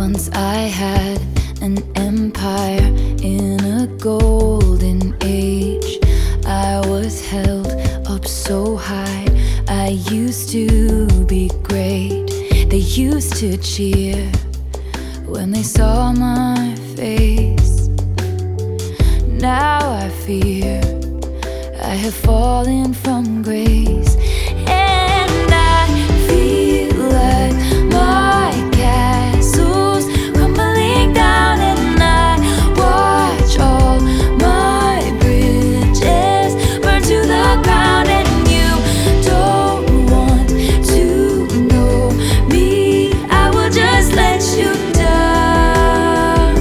Once I had an empire in a golden age. I was held up so high, I used to be great. They used to cheer when they saw my face. Now I fear I have fallen from grace, and I feel like my castle's crumbling down, and I watch all my bridges burn to the ground. And you don't want to know me, I will just let you down.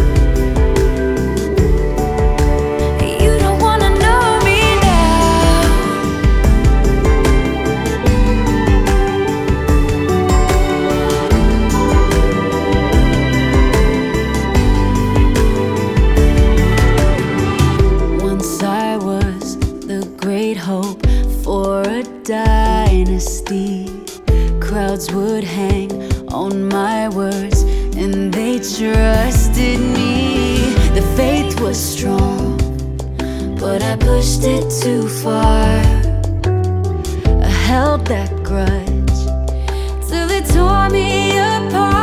You don't wanna know me now. Once I was the great hope for a dynasty. Crowds would hang on my words and they trusted me. The faith was strong, but I pushed it too far. I held that grudge till it tore me apart.